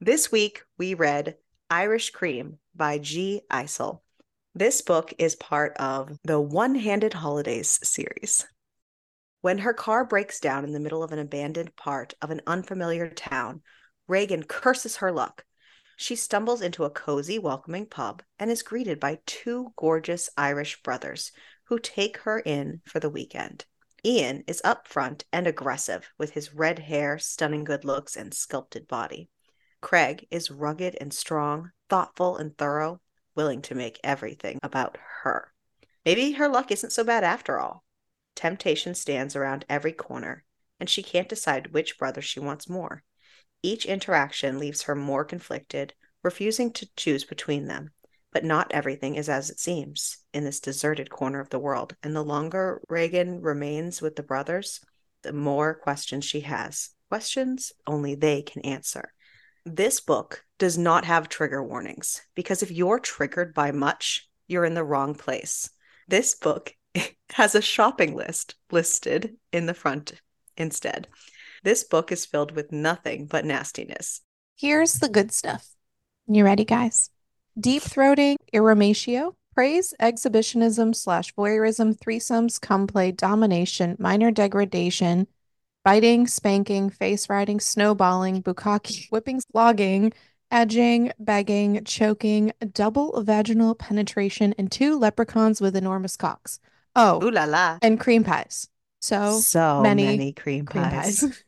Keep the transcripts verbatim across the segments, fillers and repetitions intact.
This week, we read Irish Cream by G. Eisel. This book is part of the One-Handed Holidays series. When her car breaks down in the middle of an abandoned part of an unfamiliar town, Reagan curses her luck. She stumbles into a cozy, welcoming pub and is greeted by two gorgeous Irish brothers who take her in for the weekend. Ian is upfront and aggressive with his red hair, stunning good looks, and sculpted body. Craig is rugged and strong, thoughtful and thorough, willing to make everything about her. Maybe her luck isn't so bad after all. Temptation stands around every corner, and she can't decide which brother she wants more. Each interaction leaves her more conflicted, refusing to choose between them. But not everything is as it seems in this deserted corner of the world, and the longer Reagan remains with the brothers, the more questions she has. Questions only they can answer. This book does not have trigger warnings, because if you're triggered by much, you're in the wrong place. This book has a shopping list listed in the front instead. This book is filled with nothing but nastiness. Here's the good stuff. You ready, guys? Deep-throating, irrematio, praise, exhibitionism slash voyeurism, threesomes, come play, domination, minor degradation, biting, spanking, face riding, snowballing, bukkake, whipping, flogging, edging, begging, choking, double vaginal penetration, and two leprechauns with enormous cocks. Oh, Ooh la la. and cream pies. So, So many, many cream cream pies. pies.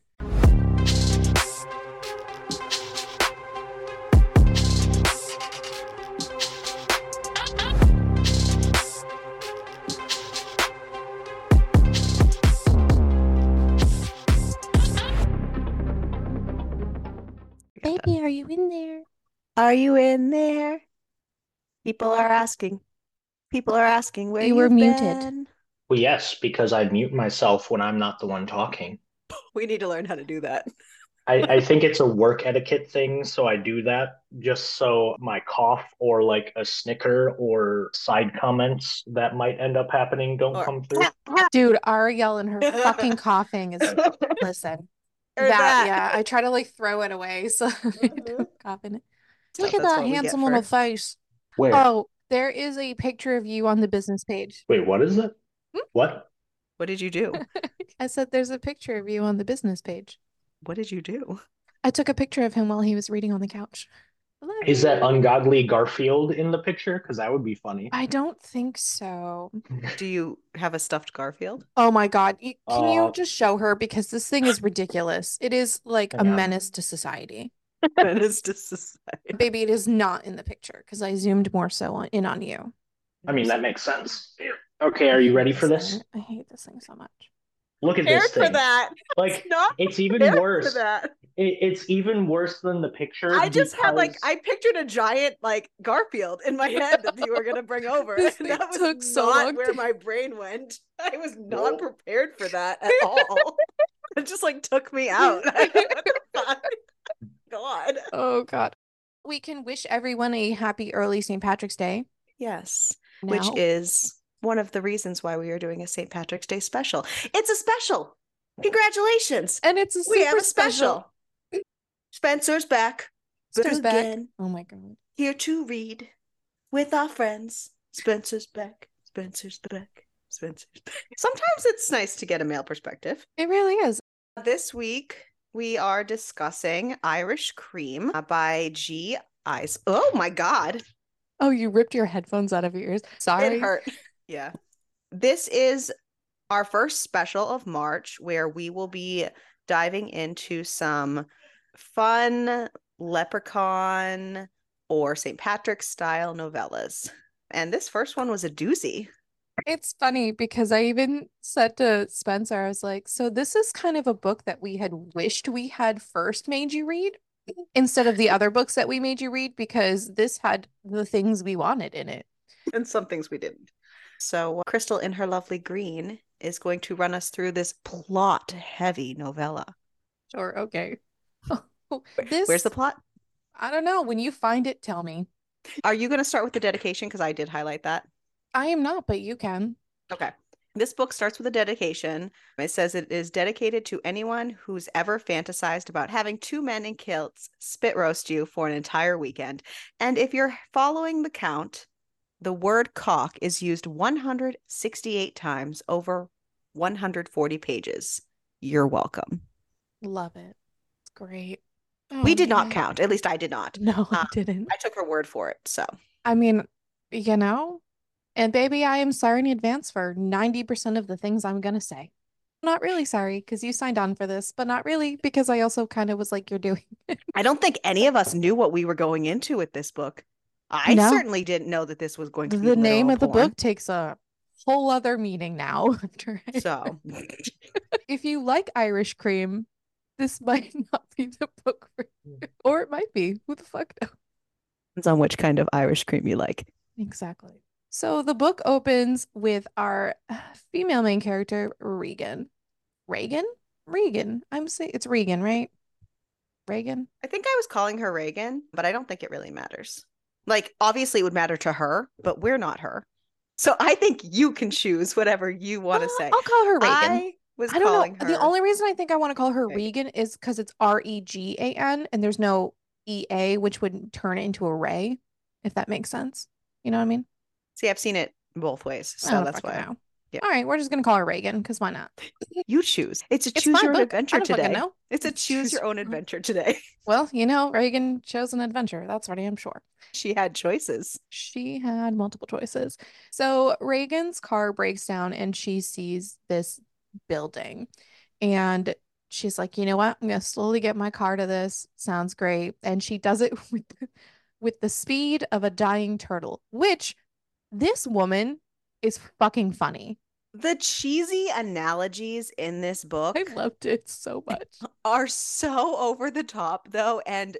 Baby, are you in there? Are you in there? People are asking. People are asking where You were you've muted. been. Well, yes, because I mute myself when I'm not the one talking. We need to learn how to do that. I, I think it's a work etiquette thing, so I do that just so my cough or like a snicker or side comments that might end up happening don't Or- come through. Dude, Ariel and her fucking coughing is, listen, Or that, that. yeah, I try to like throw it away so I Mhm. don't cough in it. Look at That's that what we get handsome for- little face. Where? Oh, there is a picture of you on the business page. Wait, what is it? Hmm? What? What did you do? I said there's a picture of you on the business page. What did you do? I took a picture of him while he was reading on the couch. Hello. Is that ungodly Garfield in the picture? Because that would be funny. I don't think so. Do you have a stuffed Garfield? Oh my God. Y- Can you Uh, just show her? Because this thing is ridiculous. It is like a Hang on. menace to society. That is just society. Baby, it is not in the picture because I zoomed more so on, in on you. I mean, that makes sense. Okay, are you ready for this? thing. I hate this thing so much. Look at Prepared this for thing. that. Like, Not it's even prepared for worse. that. It, it's even worse than the picture. I just had like because- I pictured a giant like Garfield in my head that you were gonna bring over. This And thing that was took so not long where to- my brain went. I was not Whoa. prepared for that at all. It just like took me out. What the fuck? God. Oh God. We can wish everyone a happy early Saint Patrick's Day. Yes. Now. Which is one of the reasons why we are doing a Saint Patrick's Day special. It's a special. Congratulations. And it's a super We have a special. special. Spencer's back. Spencer's back. Again. Oh my God. Here to read with our friends. Spencer's back. Spencer's back. Spencer's back. Sometimes it's nice to get a male perspective. It really is. This week we are discussing Irish Cream by G. Eis. Oh my God. Oh, you ripped your headphones out of your ears. Sorry. It hurt. Yeah. This is our first special of March where we will be diving into some fun leprechaun or Saint Patrick's style novellas. And this first one was a doozy. It's funny because I even said to Spencer, I was like, so this is kind of a book that we had wished we had first made you read instead of the other books that we made you read, because this had the things we wanted in it. And some things we didn't. So Crystal in her lovely green is going to run us through this plot-heavy novella. Sure, okay. This... Where's the plot? I don't know. When you find it, tell me. Are you going to start with the dedication? Because I did highlight that. I am not, but you can. Okay. This book starts with a dedication. It says it is dedicated to anyone who's ever fantasized about having two men in kilts spit roast you for an entire weekend. And if you're following the count, the word cock is used one hundred sixty-eight times over one hundred forty pages. You're welcome. Love it. It's great. Oh, we did man. not count. At least I did not. No, I um, didn't. I took her word for it. So, I mean, you know, and baby, I am sorry in advance for ninety percent of the things I'm going to say. Not really sorry because you signed on for this, but not really because I also kind of was like, you're doing it. I don't think any of us knew what we were going into with this book. I No. certainly didn't know that this was going to be The name literal of the porn. book takes a whole other meaning now. So, if you like Irish Cream, this might not be the book for you. Or it might be. Who the fuck knows? depends on which kind of Irish cream you like. Exactly. So the book opens with our female main character, Regan. Reagan? Regan. I'm saying it's Regan, right? Reagan? I think I was calling her Reagan, but I don't think it really matters. Like, obviously it would matter to her, but we're not her. So I think you can choose whatever you want to Uh, say. I'll call her Regan. I was I don't calling know. her. The only reason I think I want to call her Regan. Regan is because it's R E G A N and there's no E A, which would turn it into a Ray, if that makes sense. You know what I mean? See, I've seen it both ways, I so don't that's fucking why. know. Yeah. All right, we're just gonna call her Reagan because why not? You choose. It's a It's choose my your own book. I adventure don't fucking today. know. It's a It's choose choose your own your- adventure today. Well, you know, Reagan chose an adventure. That's what I am sure. She had choices. She had multiple choices. So Reagan's car breaks down and she sees this building. And she's like, you know what? I'm gonna slowly get my car to this. Sounds great. And she does it with the, with the speed of a dying turtle, which this woman is fucking funny. The cheesy analogies in this book I loved it so much. are so over the top, though, and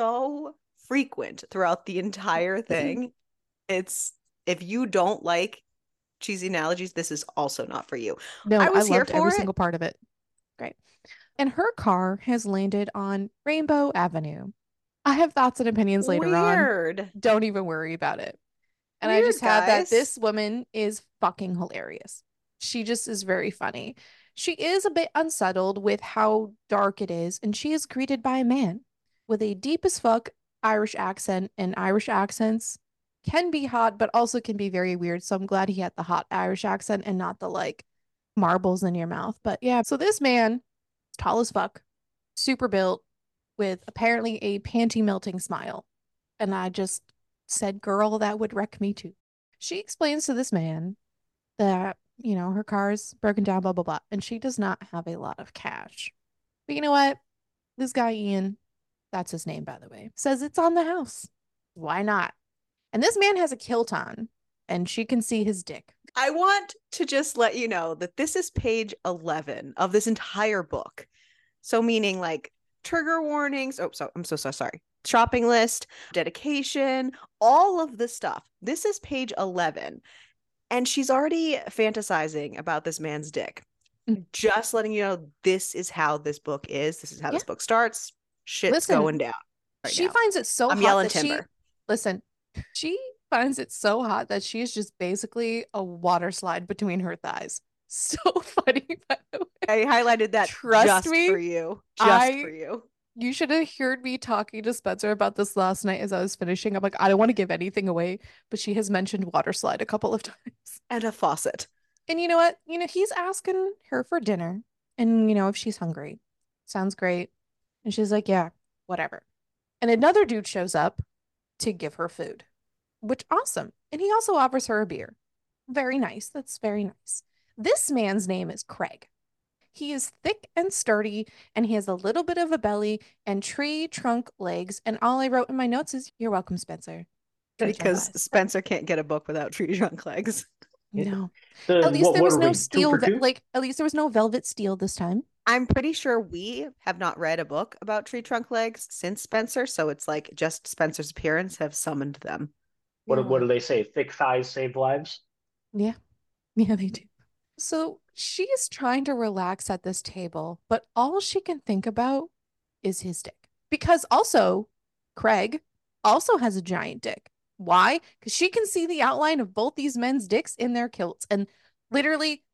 so frequent throughout the entire thing. It's if you don't like cheesy analogies, this is also not for you. No, I I, was here loved every for it. single part of it. Great. And her car has landed on Rainbow Avenue. I have thoughts and opinions later on. Weird. Don't even worry about it. And I Weird, just have that guys. this woman is fucking hilarious. She just is very funny. She is a bit unsettled with how dark it is, and she is greeted by a man with a deep as fuck Irish accent, and Irish accents can be hot, but also can be very weird. So I'm glad he had the hot Irish accent and not the like marbles in your mouth. But yeah, so this man, tall as fuck, super built, with apparently a panty melting smile. And I just said, girl, that would wreck me too. She explains to this man that, you know, her car's broken down, blah, blah, blah. And she does not have a lot of cash. But you know what? This guy, Ian, that's his name, by the way, says it's on the house. Why not? And this man has a kilt on, and she can see his dick. I want to just let you know that this is page eleven of this entire book. So meaning like trigger warnings. Oh, so I'm so, so sorry. Shopping list, dedication, all of this stuff. This is page eleven. And she's already fantasizing about this man's dick. Mm. Just letting you know, this is how this book is. This is how Yeah. this book starts. Shit's Listen, going down. Right she now. finds it so I'm hot yelling that she, timber. listen, she finds it so hot that she's just basically a water slide between her thighs. So funny, by the way. I highlighted that Trust just me, for you. Just I- for you. You should have heard me talking to Spencer about this last night as I was finishing. I'm like, I don't want to give anything away, but she has mentioned water slide a couple of times. And a faucet. And you know what? You know, he's asking her for dinner and, you know, if she's hungry. Sounds great. And she's like, yeah, whatever. And another dude shows up to give her food, which awesome. And he also offers her a beer. Very nice. That's very nice. This man's name is Craig. He is thick and sturdy, and he has a little bit of a belly and tree trunk legs. And all I wrote in my notes is, "You're welcome, Spencer." Tree trunk Because legs. Spencer can't get a book without tree trunk legs. No. The- At least what- there what was are no we, two steel, for ve- two? like at least there was no velvet steel this time. I'm pretty sure we have not read a book about tree trunk legs since Spencer. So it's like just Spencer's appearance have summoned them. What, Yeah. what do they say? Thick thighs save lives? Yeah. Yeah, they do. So she is trying to relax at this table, but all she can think about is his dick. Because also, Craig also has a giant dick. Why? Because she can see the outline of both these men's dicks in their kilts. And literally,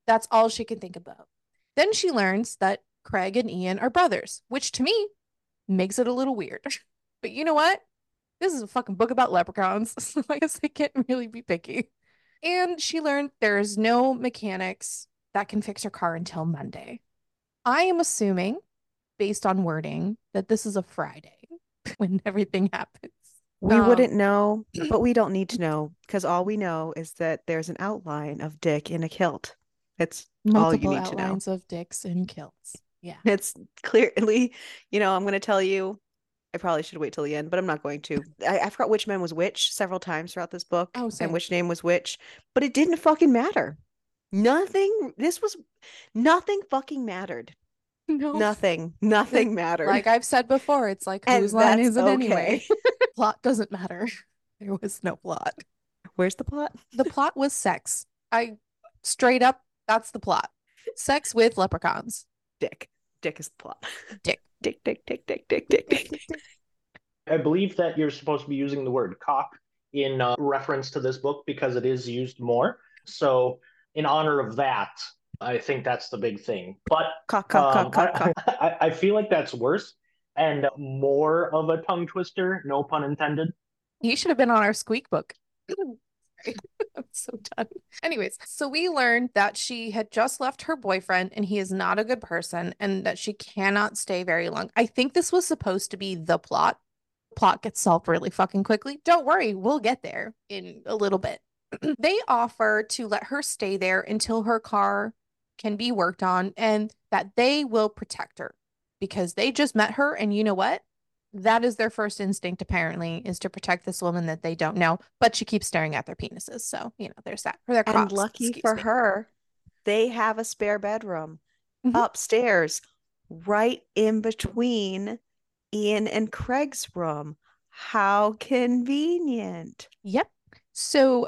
That's all she can think about. Then she learns that Craig and Ian are brothers, which to me makes it a little weird. But you know what? This is a fucking book about leprechauns, so I guess I can't really be picky. And she learned there's no mechanics that can fix her car until Monday. I am assuming, based on wording, that this is a Friday when everything happens. We Um, wouldn't know, but we don't need to know because all we know is that there's an outline of Dick in a kilt. It's all you multiple need to know. outlines of dicks and kilts. Yeah. It's clearly, you know, I'm going to tell you, I probably should wait till the end, but I'm not going to. I, I forgot which man was which several times throughout this book Oh, same. and which name was which, but it didn't fucking matter. Nothing, this was, nothing fucking mattered. No. Nothing, nothing mattered. Like I've said before, it's like And whose line that's is it okay. anyway? Plot doesn't matter. There was no plot. Where's the plot? The plot was sex. I straight up, that's the plot. Sex with leprechauns. Dick. Dick is the plot. Dick. Dick, dick, dick, dick, dick, dick, dick. I believe that you're supposed to be using the word cock in uh, reference to this book because it is used more. So, in honor of that, I think that's the big thing. But Cock, cock, um, cock, cock, I, cock. I, I feel like that's worse and more of a tongue twister, no pun intended. You should have been on our squeak book. Sorry. I'm so done. Anyways, so we learned that she had just left her boyfriend and he is not a good person and that she cannot stay very long. I think this was supposed to be the plot. Plot gets solved really fucking quickly. Don't worry, we'll get there in a little bit. They offer to let her stay there until her car can be worked on and that they will protect her because they just met her. And you know what? That is their first instinct, apparently, is to protect this woman that they don't know, but she keeps staring at their penises. So, you know, there's that. For their And cocks, lucky excuse for me. her, they have a spare bedroom Mhm. upstairs, right in between Ian and Craig's room. How convenient. Yep. So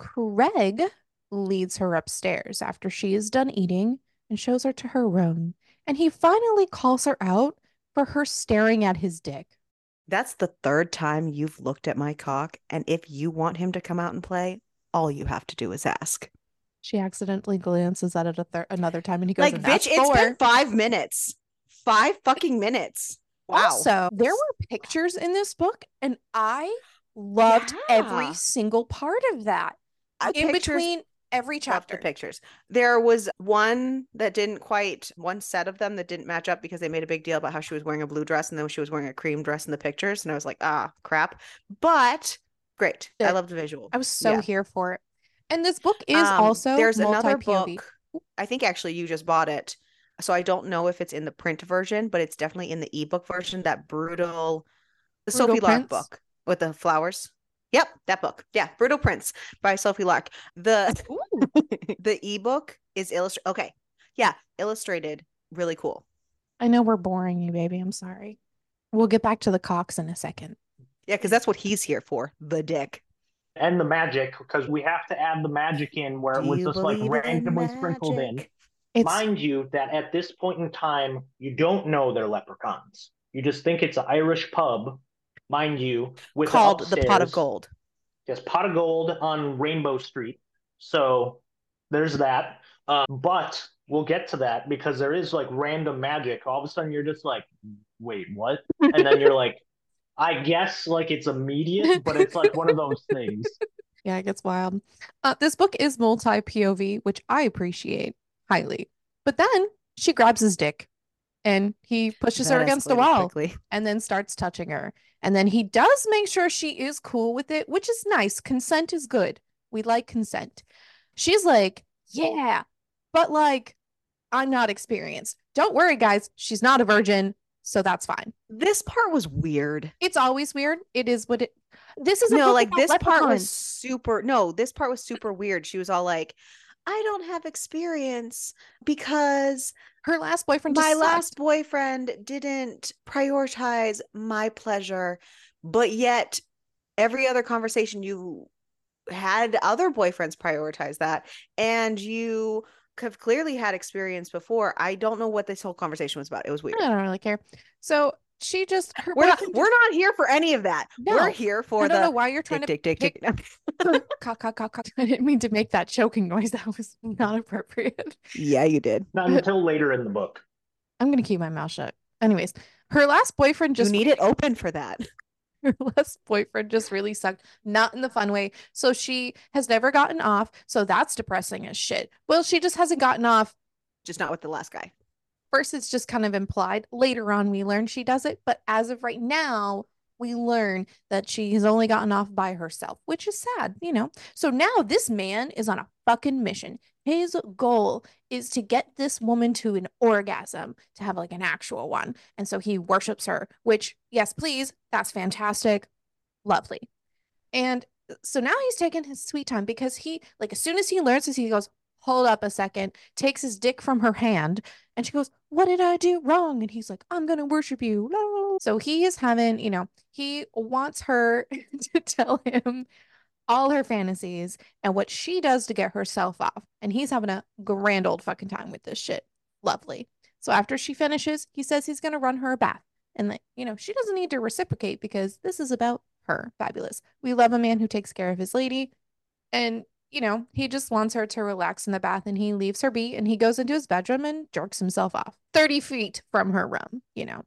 Craig leads her upstairs after she is done eating and shows her to her room. And he finally calls her out for her staring at his dick. That's the third time you've looked at my cock, and if you want him to come out and play, all you have to do is ask. She accidentally glances at it a thir- another time and he goes, Like, and bitch, that's it's four. been five minutes. Five fucking minutes. Wow. Also, there were pictures in this book, and I loved Yeah. every single part of that. Uh, in pictures- between every Love chapter. the pictures. There was one that didn't quite, one set of them that didn't match up because they made a big deal about how she was wearing a blue dress and then she was wearing a cream dress in the pictures. And I was like, ah, crap. But great. I Good. love the visual. I was so Yeah. here for it. And this book is Um, also there's another multi-P O V. book. I think actually you just bought it. So I don't know if it's in the print version, but it's definitely in the ebook version, that brutal, the Brutal Sophie Lark Prince? book with the flowers. Yep, that book. Yeah, Brutal Prince by Sophie Lark. The the ebook is illustrated. Okay. Yeah, illustrated. Really cool. I know we're boring you, baby. I'm sorry. We'll get back to the cocks in a second. Yeah, because that's what he's here for. The dick. And the magic, because we have to add the magic in where Do it was you just like believe in randomly sprinkled in. magic? It's Mind you, that at this point in time, you don't know they're leprechauns. You just think it's an Irish pub, mind you, with Called the, the Pot of upstairs. Gold. Yes, Pot of Gold on Rainbow Street. So there's that. Uh, but we'll get to that because there is like random magic. All of a sudden, you're just like, wait, what? And then you're like, I guess like it's immediate, but it's like one of those things. Yeah, it gets wild. Uh, this book is multi-P O V, which I appreciate highly. But then she grabs his dick and he pushes her That against a escalated wall quickly. and then starts touching her. And then he does make sure she is cool with it, which is nice. Consent is good. We like consent. She's like, yeah, but like, I'm not experienced. Don't worry, guys. She's not a virgin, so that's fine. This part was weird. It's always weird. It is what it. This is a No, book like about this part was leprechauns. super. No, this part was super weird. She was all like, I don't have experience because Her last boyfriend just my sucked. last boyfriend didn't prioritize my pleasure, but yet every other conversation you had, other boyfriends prioritize that, and you have clearly had experience before. I don't know what this whole conversation was about. It was weird. I don't really care. So she just her We're not boyfriend we're just, not here for any of that. No. We're here for I don't the know why you're trying dick, to dick, dick, pick dick. cock, cock, cock, cock. I didn't mean to make that choking noise. That was not appropriate. Yeah, you did. Not until later in the book. I'm gonna keep my mouth shut. Anyways, her last boyfriend just You need it open for that. her last boyfriend just really sucked, not in the fun way. So she has never gotten off. So that's depressing as shit. Well, she just hasn't gotten off. Just not with the last guy. First, it's just kind of implied. Later on, we learn she does it. But as of right now, we learn that she has only gotten off by herself, which is sad, you know? So now this man is on a fucking mission. His goal is to get this woman to an orgasm, to have like an actual one. And so he worships her, which, yes, please, that's fantastic. Lovely. And so now he's taking his sweet time because he, like, as soon as he learns this, he goes, hold up a second, takes his dick from her hand, and she goes, what did I do wrong? And he's like, I'm going to worship you. So he is having, you know, he wants her to tell him all her fantasies and what she does to get herself off. And he's having a grand old fucking time with this shit. Lovely. So after she finishes, he says he's going to run her a bath. And, like, you know, she doesn't need to reciprocate because this is about her. Fabulous. We love a man who takes care of his lady. And, you know, he just wants her to relax in the bath and he leaves her be and he goes into his bedroom and jerks himself off thirty feet from her room, you know.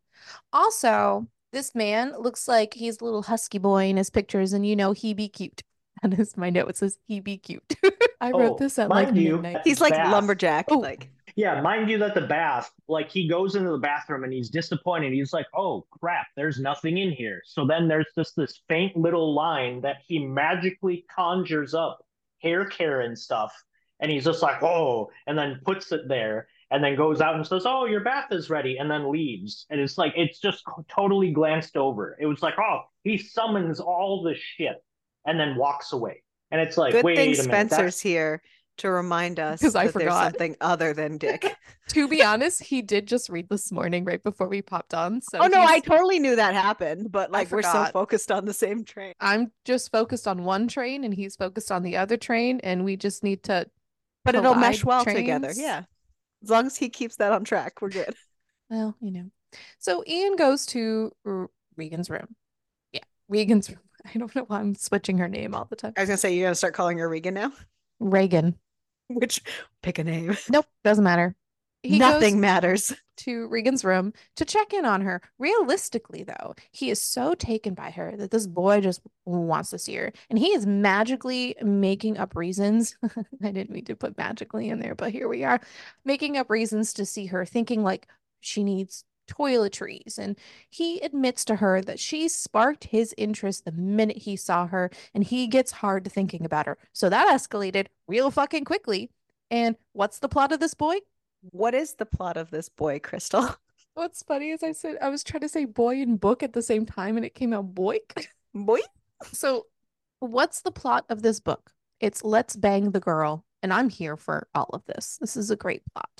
Also, this man looks like he's a little husky boy in his pictures and, you know, he be cute. That is my note. It says he be cute. I wrote Oh, this at like mind you, midnight. He's like bath. lumberjack. Oh. Like, Yeah, mind you that the bath, like he goes into the bathroom and he's disappointed. He's like, oh crap, there's nothing in here. So then there's just this faint little line that he magically conjures up hair care and stuff. And he's just like, oh, and then puts it there and then goes out and says, oh, your bath is ready, and then leaves. And it's like, it's just totally glanced over. It was like, oh, he summons all the shit and then walks away. And it's like, good wait thing a minute. Spencer's That's here to remind us 'Cause I that there's forgot. something other than dick. To be honest, he did just read this morning right before we popped on. So Oh no, he's- I totally knew that happened, but like we're so forgot. focused on the same train. I'm just focused on one train and he's focused on the other train, and we just need to But it'll mesh collide well trains. together. Yeah. As long as he keeps that on track, we're good. Well, you know. So Ian goes to R- Regan's room. Yeah, Regan's room. I don't know why I'm switching her name all the time. I was gonna say you're gonna start calling her Regan now. Reagan. Which pick a name. Nope, doesn't matter. He Nothing goes matters. to Regan's room to check in on her. Realistically, though, he is so taken by her that this boy just wants to see her. And he is magically making up reasons. I didn't mean to put magically in there, but here we are. Making up reasons to see her, thinking like she needs toiletries. And he admits to her that she sparked his interest the minute he saw her, and he gets hard to thinking about her. So that escalated real fucking quickly. And what's the plot of this boy? What is the plot of this boy, Crystal? What's funny is I said I was trying to say boy and book at the same time and it came out boik. Boy? So, what's the plot of this book? It's let's bang the girl, and I'm here for all of this. This is a great plot.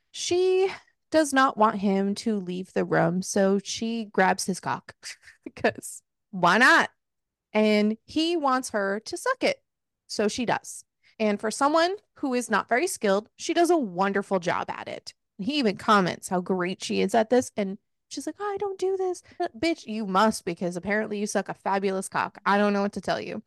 She does not want him to leave the room, so she grabs his cock because why not? And he wants her to suck it, so she does. And for someone who is not very skilled, she does a wonderful job at it. He even comments how great she is at this. And she's like, oh, I don't do this. Bitch, you must, because apparently you suck a fabulous cock. I don't know what to tell you.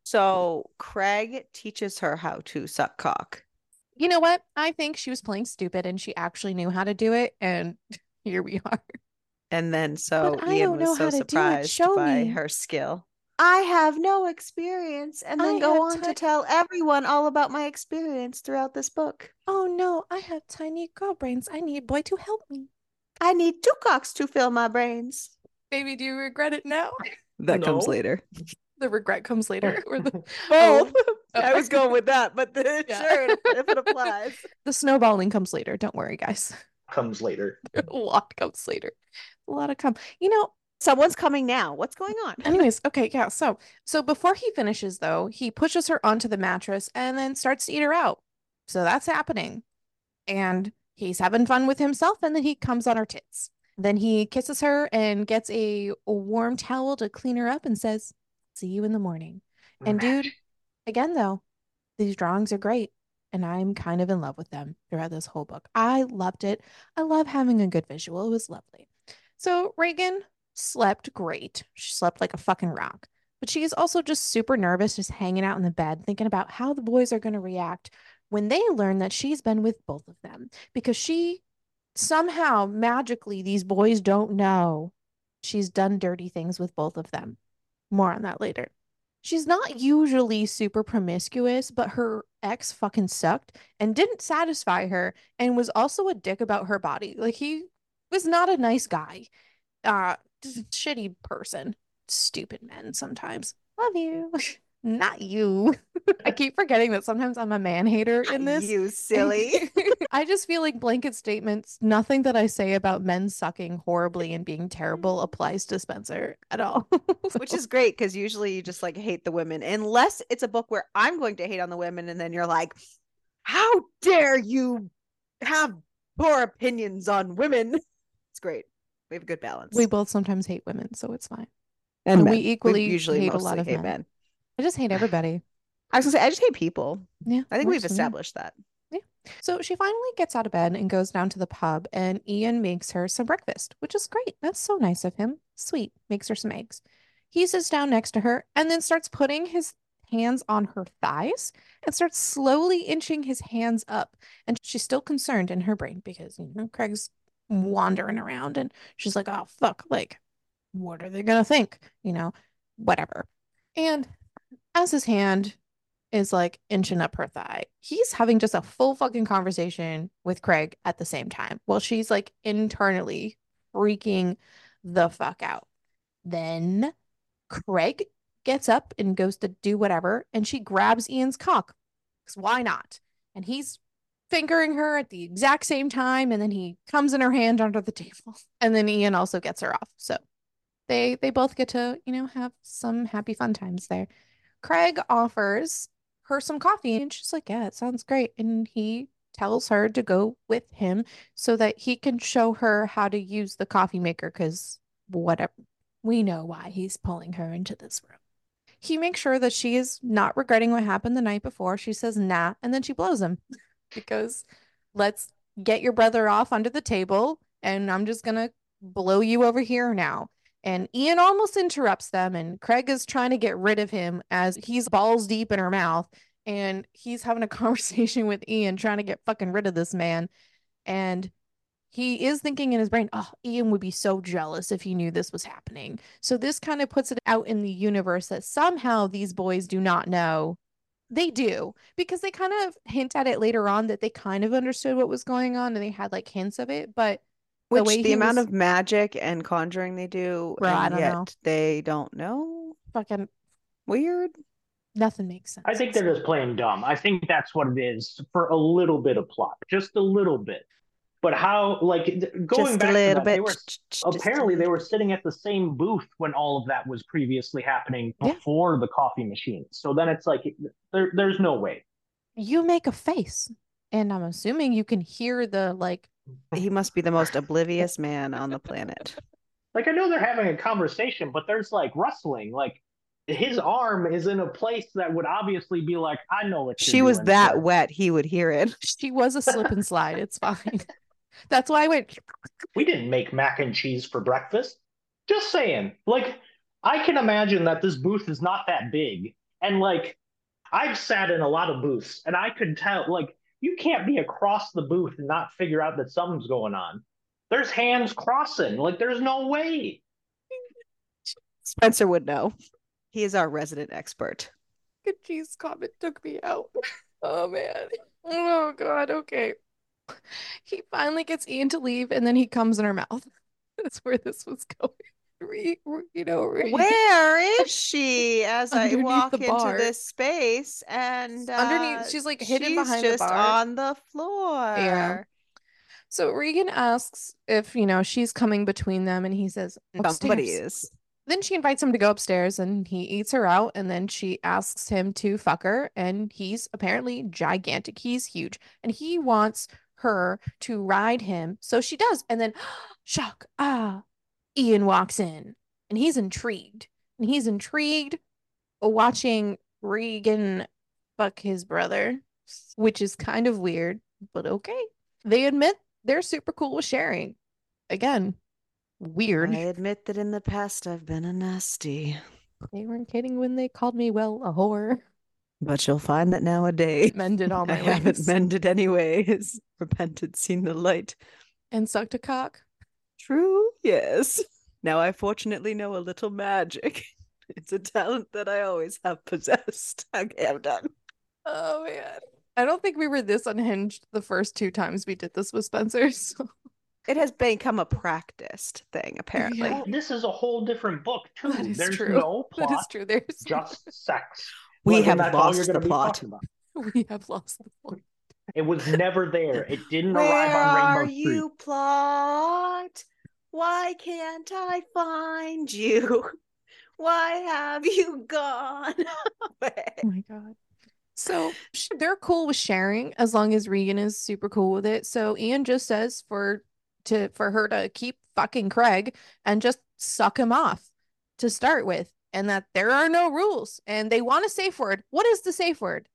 So Craig teaches her how to suck cock. You know what? I think she was playing stupid and she actually knew how to do it. And here we are. And then so But I Ian don't know was so how to do it. surprised Show by me. her skill. I have no experience, and then I go have on ti- to tell everyone all about my experience throughout this book. Oh no, I have tiny girl brains. I need a boy to help me. I need two cocks to fill my brains. Baby, do you regret it now? That comes No. later. The regret comes later. Or the Both. Oh. I was going with that, but the, Yeah. sure, if it applies. The snowballing comes later. Don't worry, guys. Comes later. A lot comes later. A lot of come. You know, Someone's coming now. What's going on? anyways, okay, yeah. So, so before he finishes, though, he pushes her onto the mattress and then starts to eat her out. So that's happening, and he's having fun with himself. And then he comes on her tits. Then he kisses her and gets a, a warm towel to clean her up and says, "See you in the morning." And dude, again, though, these drawings are great. And I'm kind of in love with them throughout this whole book. I loved it. I love having a good visual. It was lovely. So Regan slept great. She slept like a fucking rock. But she is also just super nervous, just hanging out in the bed, thinking about how the boys are going to react when they learn that she's been with both of them. Because she somehow, magically, these boys don't know she's done dirty things with both of them. More on that later. She's not usually super promiscuous, but her ex fucking sucked and didn't satisfy her and was also a dick about her body. Like, he was not a nice guy. Uh, just shitty person. Stupid men sometimes. Love you. Not you. I keep forgetting that sometimes I'm a man hater in this. You silly. I just feel like blanket statements, nothing that I say about men sucking horribly and being terrible applies to Spencer at all. Which is great because usually you just like hate the women, unless it's a book where I'm going to hate on the women, and then you're like, how dare you have poor opinions on women? It's great. We have a good balance. We both sometimes hate women, so it's fine. And But men. we equally We usually hate a mostly lot of hate men. men. I just hate everybody. I was gonna say I just hate people. Yeah, I think works we've for me. established that. Yeah. So she finally gets out of bed and goes down to the pub, and Ian makes her some breakfast, which is great. That's so nice of him. Sweet. Makes her some eggs. He sits down next to her and then starts putting his hands on her thighs and starts slowly inching his hands up. And she's still concerned in her brain because, you know, Craig's wandering around and she's like, oh, fuck, like, what are they gonna think? You know, whatever. And as his hand is like inching up her thigh, he's having just a full fucking conversation with Craig at the same time while she's like internally freaking the fuck out. Then Craig gets up and goes to do whatever, and she grabs Ian's cock. Because why not? And he's fingering her at the exact same time, and then he comes in her hand under the table. And then Ian also gets her off. So they they both get to, you know, have some happy fun times there. Craig offers her some coffee, and she's like, yeah, it sounds great. And he tells her to go with him so that he can show her how to use the coffee maker, because whatever, we know why he's pulling her into this room. He makes sure that she is not regretting what happened the night before. She says, nah, and then she blows him because let's get your brother off under the table, and I'm just gonna blow you over here now. And Ian almost interrupts them, and Craig is trying to get rid of him as he's balls deep in her mouth, and he's having a conversation with Ian trying to get fucking rid of this man. And he is thinking in his brain, oh, Ian would be so jealous if he knew this was happening. So this kind of puts it out in the universe that somehow these boys do not know. They do, because they kind of hint at it later on that they kind of understood what was going on and they had like hints of it. But the Which way the he amount was, of magic and conjuring they do, bro, I and don't yet know. they don't know. Fucking Weird. nothing makes sense. I think they're just playing dumb. I think that's what it is for a little bit of plot, just a little bit. But how, like, going Just back a to little that, bit. they were Just a apparently they little were bit. sitting at the same booth when all of that was previously happening Yeah. before the coffee machine. So then it's like there, there's no way. You make a face, and I'm assuming you can hear the like. He must be the most oblivious man on the planet. Like I know they're having a conversation, but there's like rustling. Like his arm is in a place that would obviously be like, I know what you're She was doing, that sir. wet, he would hear it. She was a slip and slide. It's fine. That's why I went. We didn't make mac and cheese for breakfast. Just saying. Like, I can imagine that this booth is not that big. And like, I've sat in a lot of booths and I could tell, like, you can't be across the booth and not figure out that something's going on. There's hands crossing. Like, there's no way. Spencer would know. He is our resident expert. Good cheese comment took me out. Oh man. Oh god. Okay. He finally gets Ian to leave, and then he comes in her mouth. That's where this was going. Re, you know, re, Where is she as I Underneath walk the into bar. this space? And uh, Underneath, she's like hidden she's behind the just bar. on the floor. Yeah. So Regan asks if, you know, she's coming between them, and he says, Somebody upstairs. is. Then she invites him to go upstairs, and he eats her out, and then she asks him to fuck her, and he's apparently gigantic. He's huge, and he wants her to ride him. So she does, and then shock, ah, Ian walks in, and he's intrigued. And he's intrigued watching Regan fuck his brother, which is kind of weird, but okay. They admit they're super cool with sharing. Again, Weird. I admit that in the past I've been a nasty. They weren't kidding when they called me, well, a whore. But you'll find that nowadays Mended all I my haven't ways. mended any ways. Repented, seen the light. And sucked a cock. True, yes. Now I fortunately know a little magic. It's a talent that I always have possessed. Okay, I'm done. Oh man. I don't think we were this unhinged the first two times we did this with Spencer. So. It has become a practiced thing, apparently. Yeah. This is a whole different book too. That is There's true. no plot. That is true. There's just sex. We Well, have that's all lost you're the going to be plot. talking about. We have lost the plot. It was never there. It didn't Where arrive on are Rainbow Street. you, plot? Why can't I find you? Why have you gone away? Oh my god. So they're cool with sharing as long as Regan is super cool with it. So Ian just says for to for her to keep fucking Craig and just suck him off to start with, and that there are no rules. And they want a safe word. What is the safe word?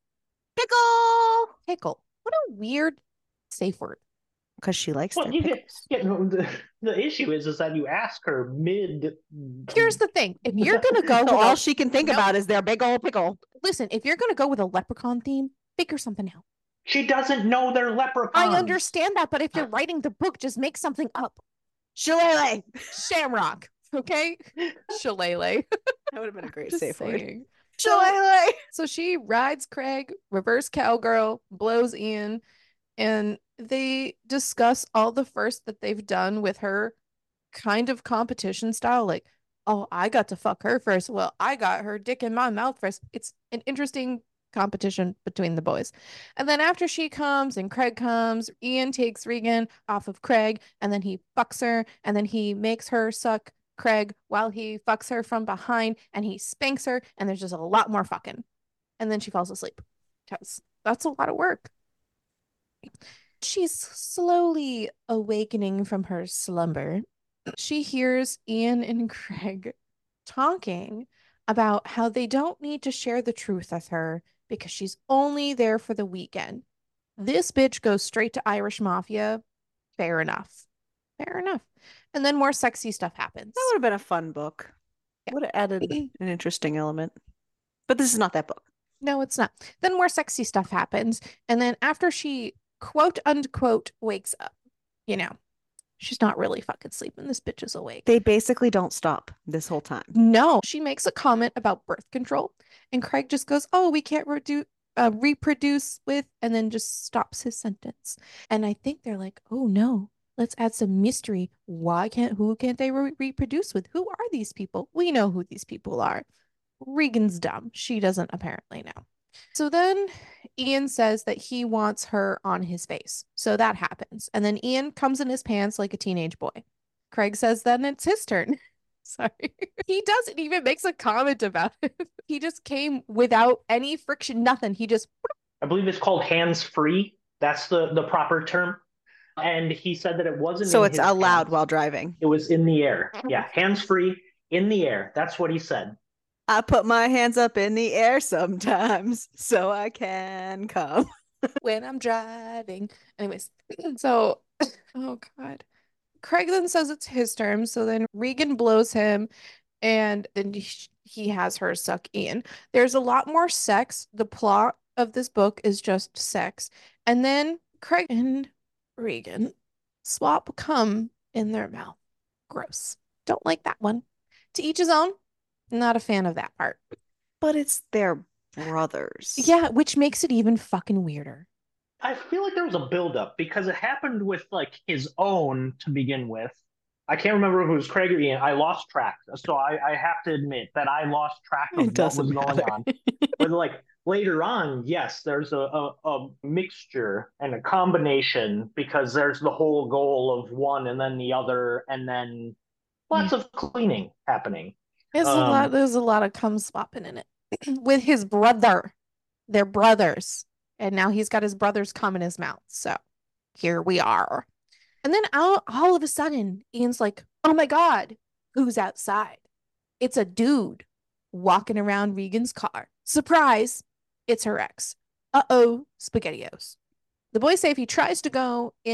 Pickle! Pickle. What a weird safe word. Because she likes Well, their you pickles. get, get the, the issue is is that you ask her mid. Here's the thing. If you're gonna go So with all a, she can think Nope. about is their big old pickle. listen, if you're gonna go with a leprechaun theme, figure something out. She doesn't know they're leprechauns. I understand that, but if you're writing the book, just make something up. Shillelagh. Shamrock, okay? Shillelagh. That would have been a great Just safe word. saying. Shillelagh. So she rides Craig, reverse cowgirl, blows Ian, and they discuss all the first that they've done with her, kind of competition style. Like, oh, I got to fuck her first. Well, I got her dick in my mouth first. It's an interesting competition between the boys. And then after she comes and Craig comes, Ian takes Regan off of Craig, and then he fucks her, and then he makes her suck Craig while he fucks her from behind, and he spanks her, and there's just a lot more fucking. And then she falls asleep. Because that's a lot of work. She's slowly awakening from her slumber. She hears Ian and Craig talking about how they don't need to share the truth with her because she's only there for the weekend. This bitch goes straight to Irish Mafia. Fair enough. Fair enough. And then more sexy stuff happens. That would have been a fun book. Yeah. Would have added an interesting element. But this is not that book. No, it's not. Then more sexy stuff happens. And then after she quote unquote wakes up, you know, she's not really fucking sleeping. This bitch is awake. They basically don't stop this whole time. No, she makes a comment about birth control, and Craig just goes, "Oh, we can't redu- uh, reproduce with," and then just stops his sentence. And I think they're like, "Oh no, let's add some mystery. Why can't who can't they re- reproduce with? Who are these people? We know who these people are." Regan's dumb. She doesn't apparently know. So then Ian says that he wants her on his face. So that happens. And then Ian comes in his pants like a teenage boy. Craig says then it's his turn. Sorry. He doesn't even makes a comment about it. He just came without any friction, nothing. He just I believe it's called hands free. That's the, the proper term. And he said that it wasn't. So in it's his allowed pants. while driving. It was in the air. Yeah, hands free in the air. That's what he said. I put my hands up in the air sometimes so I can come. when I'm driving. Anyways, so oh god. Craig then says it's his turn. So then Regan blows him, and then he has her suck Ian. There's a lot more sex. The plot of this book is just sex. And then Craig and Regan swap cum in their mouth. Gross. Don't like that one. To each his own. Not a fan of that part. But it's their brothers. Yeah, which makes it even fucking weirder. I feel like there was a buildup because it happened with like his own to begin with. I can't remember if it was Craig or Ian. I lost track, so I, I have to admit that I lost track of It what doesn't was going matter. on. But like later on, yes, there's a, a, a mixture and a combination because there's the whole goal of one and then the other, and then lots of cleaning happening. There's a Um, lot, there's a lot of cum swapping in it with his brother. They're brothers. And now he's got his brother's cum in his mouth. So here we are. And then all, all of a sudden, Ian's like, oh my God, who's outside? It's a dude walking around Regan's car. Surprise, it's her ex. Uh-oh, SpaghettiOs. The boys say if he tries to go in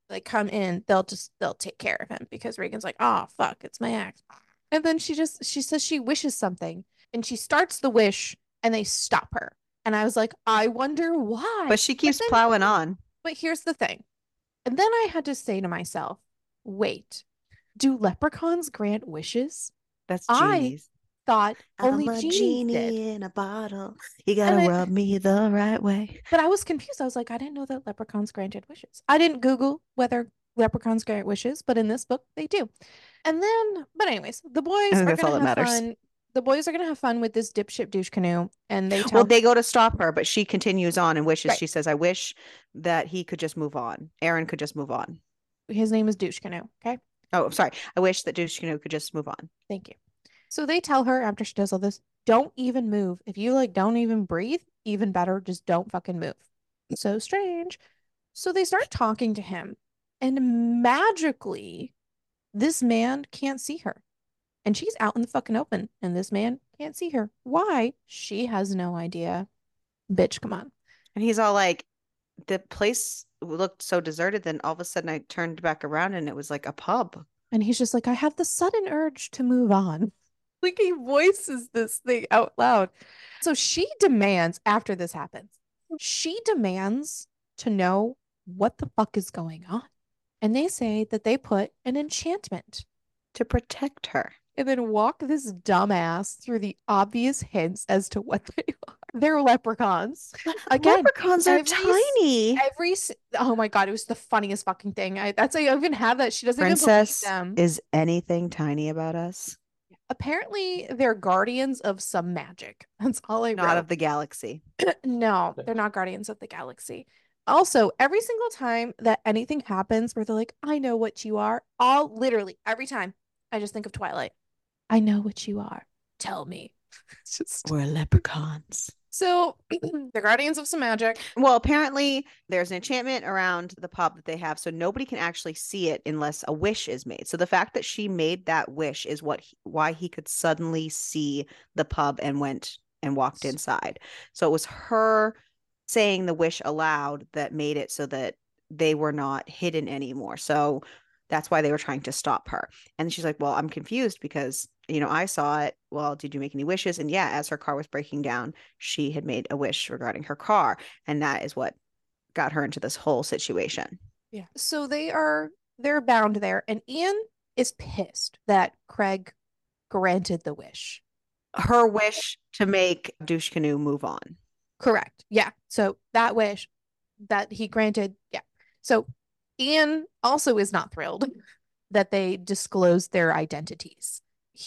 like come in, they'll just they'll take care of him because Regan's like, oh fuck, it's my ex. And then she just she says she wishes something and she starts the wish and they stop her. And I was like, I wonder why. But she keeps then, plowing on. But here's the thing. And then I had to say to myself, wait, do leprechauns grant wishes? That's I genies. thought only I'm a genies genie did. in a bottle. You gotta And I- rub me the right way. But I was confused. I was like, I didn't know that leprechauns granted wishes. I didn't Google whether leprechauns grant wishes, but in this book they do. And then, but anyways, the boys think are that's all gonna that have matters. fun. The boys are gonna have fun with this dipshit douche canoe, and they tell Well, they go to stop her, but she continues on and wishes. Right. She says, I wish that he could just move on. Aaron could just move on. his name is douche canoe. Okay. Oh, sorry. I wish that Dushkino could just move on. Thank you. So they tell her after she does all this, don't even move. If you like don't even breathe, even better, just don't fucking move. So strange. So they start talking to him, and magically, this man can't see her. And she's out in the fucking open, and this man can't see her. Why? She has no idea. Bitch, come on. And he's all like, the place looked so deserted. Then all of a sudden I turned back around and it was like a pub. And he's just like, I have the sudden urge to move on. Like he voices this thing out loud. So she demands, after this happens, she demands to know what the fuck is going on. And they say that they put an enchantment to protect her. And then walk this dumbass through the obvious hints as to what they are. They're leprechauns. Again, leprechauns are every, tiny. Every oh my god, it was the funniest fucking thing. I that's I even have that. She doesn't Princess, even believe them. Is anything tiny about us? Apparently, they're guardians of some magic. That's all I Not wrote. of the galaxy. No, they're not guardians of the galaxy. Also, every single time that anything happens where they're like, I know what you are, all literally every time I just think of Twilight. I know what you are. Tell me. It's just... We're leprechauns. So they're guardians of some magic. Well, apparently there's an enchantment around the pub that they have, so nobody can actually see it unless a wish is made. So the fact that she made that wish is what he, why he could suddenly see the pub and went and walked inside. So it was her saying the wish aloud that made it so that they were not hidden anymore. So that's why they were trying to stop her. And she's like, well, I'm confused because, you know, I saw it. Well, did you make any wishes? And yeah, as her car was breaking down, she had made a wish regarding her car. And that is what got her into this whole situation. Yeah. So they are, they're bound there. And Ian is pissed that Craig granted the wish. Her wish to make Douche Canoe move on. Correct. Yeah. So that wish that he granted. Yeah. So Ian also is not thrilled that they disclosed their identities.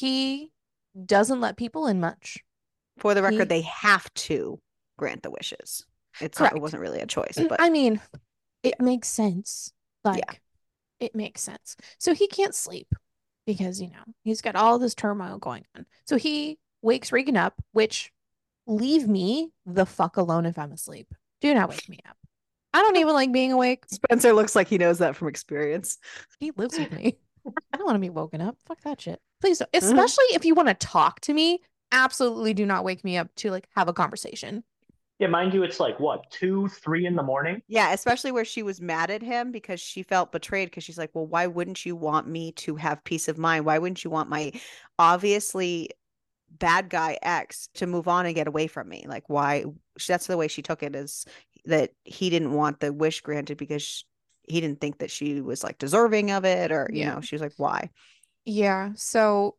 He doesn't let people in much. For the record, he... they have to grant the wishes. It's not, it wasn't really a choice. But I mean, it makes sense. Like, yeah. It makes sense. So he can't sleep because, you know, he's got all this turmoil going on. So he wakes Regan up, which leave me the fuck alone if I'm asleep. Do not wake me up. I don't even like being awake. Spencer looks like he knows that from experience. He lives with me. I don't want to be woken up. Fuck that shit. Please don't. Especially mm-hmm. if you want to talk to me, absolutely do not wake me up to like have a conversation. Yeah, mind you, it's like what, two, three in the morning? Yeah, especially where she was mad at him because she felt betrayed because she's like, well, why wouldn't you want me to have peace of mind? Why wouldn't you want my obviously bad guy ex to move on and get away from me? Like, why? That's the way she took it, is that he didn't want the wish granted because he didn't think that she was like deserving of it, or you yeah. know, she was like, why? Yeah. So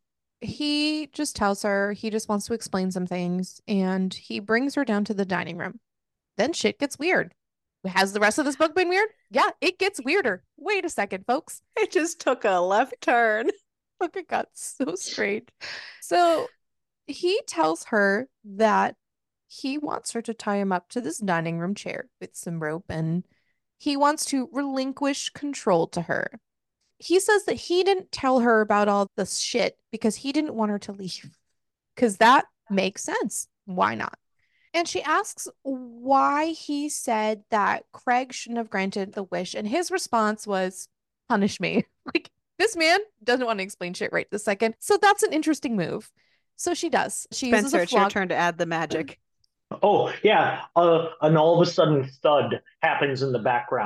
he just tells her he just wants to explain some things, and he brings her down to the dining room. Then shit gets weird. Has the rest of this book been weird? Yeah, it gets weirder. Wait a second, folks. It just took a left turn. Look, it got so strange. So he tells her that he wants her to tie him up to this dining room chair with some rope, and he wants to relinquish control to her. He says that he didn't tell her about all this shit because he didn't want her to leave. Because that makes sense. Why not? And she asks why he said that Craig shouldn't have granted the wish. And his response was, punish me. Like, this man doesn't want to explain shit right this second. So that's an interesting move. So she does. She Spencer, uses a it's your turn to add the magic. Oh, yeah. Uh, and all of a sudden, thud happens in the background.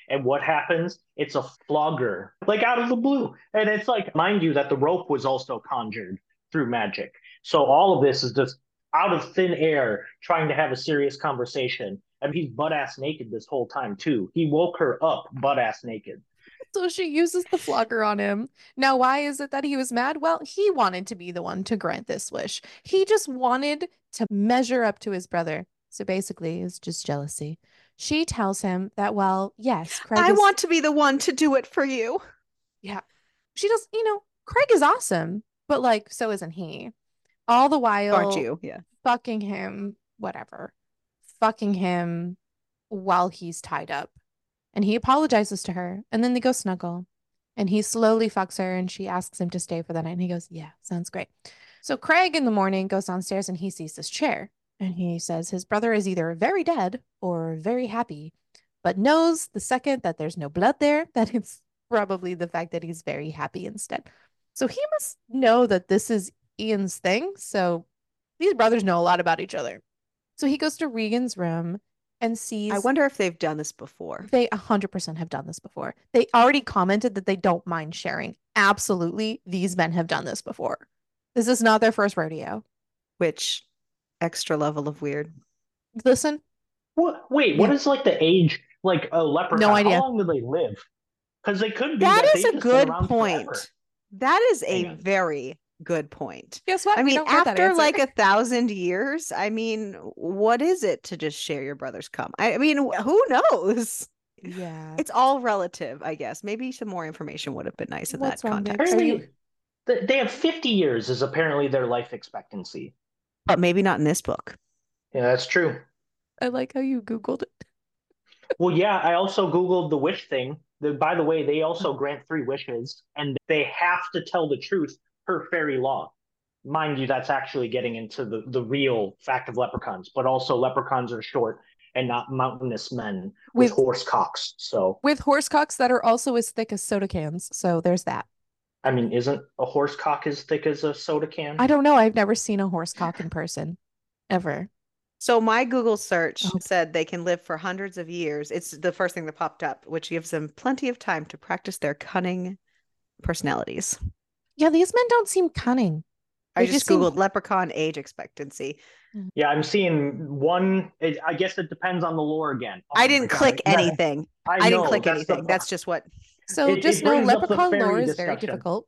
And what happens? It's a flogger, like out of the blue. And it's like, mind you, that the rope was also conjured through magic. So all of this is just out of thin air trying to have a serious conversation. And he's butt ass naked this whole time, too. He woke her up butt ass naked. So she uses the flogger on him. Now, why is it that he was mad? Well, he wanted to be the one to grant this wish. He just wanted to measure up to his brother. So basically, it's just jealousy. She tells him that, well, yes, Craig I is... want to be the one to do it for you. Yeah. She does, you know, Craig is awesome, but like, so isn't he? All the while, aren't you? Yeah. Fucking him, whatever. Fucking him while he's tied up. And he apologizes to her, and then they go snuggle. And he slowly fucks her, and she asks him to stay for the night. And he goes, yeah, sounds great. So Craig in the morning goes downstairs, and he sees this chair. And he says his brother is either very dead or very happy, but knows the second that there's no blood there, that it's probably the fact that he's very happy instead. So he must know that this is Ian's thing. So these brothers know a lot about each other. So he goes to Regan's room and sees... I wonder if they've done this before. They one hundred percent have done this before. They already commented that they don't mind sharing. Absolutely, these men have done this before. This is not their first rodeo. Which extra level of weird? Listen. What? Wait, what Yeah. is like the age, like a leprechaun? No idea. How long do they live? Because they could be That that is they've a just been good around point. forever. That is a Hang on. very good point. Guess what? I We mean, don't get that after answer. like a thousand years, I mean, what is it to just share your brother's cum? I, I mean, who knows? Yeah. It's all relative, I guess. Maybe some more information would have been nice in What's that wrong, babe? context. Are you- Apparently, th- they have fifty years is apparently their life expectancy. But maybe not in this book. Yeah, that's true. I like how you Googled it. Well, yeah, I also Googled the wish thing. The, by the way, they also grant three wishes, and they have to tell the truth per fairy law. Mind you, that's actually getting into the, the real fact of leprechauns, but also leprechauns are short and not mountainous men with, With- horse cocks. So, With horse cocks that are also as thick as soda cans. So there's that. I mean, isn't a horse cock as thick as a soda can? I don't know. I've never seen a horse cock in person. Ever. So my Google search Oh. said they can live for hundreds of years. It's the first thing that popped up, which gives them plenty of time to practice their cunning personalities. Yeah, these men don't seem cunning. I They just just seem- Googled leprechaun age expectancy. Yeah, I'm seeing one. It, I guess it depends on the lore again. Oh I my didn't God, click that- anything. I, I didn't know, click that's the anything. That's just what. So It- it just know brings up the leprechaun fairy lore is very discussion. difficult.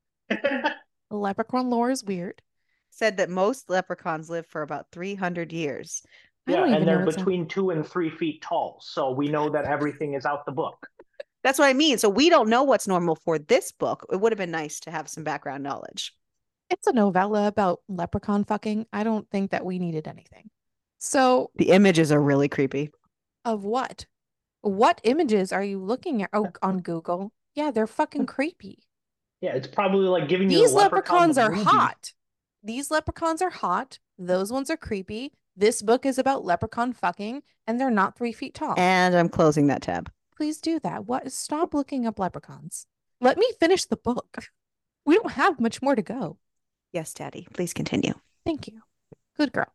Leprechaun lore is weird. Said that most leprechauns live for about three hundred years. I Yeah, don't even and know they're what's in- between two and three feet tall, so we know that everything is out the book. That's what I mean. So we don't know what's normal for this book. It would have been nice to have some background knowledge. It's a novella about leprechaun fucking. I don't think that we needed anything. So, The images are really creepy. of what? What images are you looking at? Oh, on Google. Yeah, they're fucking creepy. Yeah, it's probably like giving you These the Leprechaun leprechauns the are movie. hot. These leprechauns are hot. Those ones are creepy. This book is about leprechaun fucking, and they're not three feet tall. And I'm closing that tab. Please do that. What? Stop looking up leprechauns. Let me finish the book. We don't have much more to go. Yes, Daddy. Please continue. Thank you. Good girl.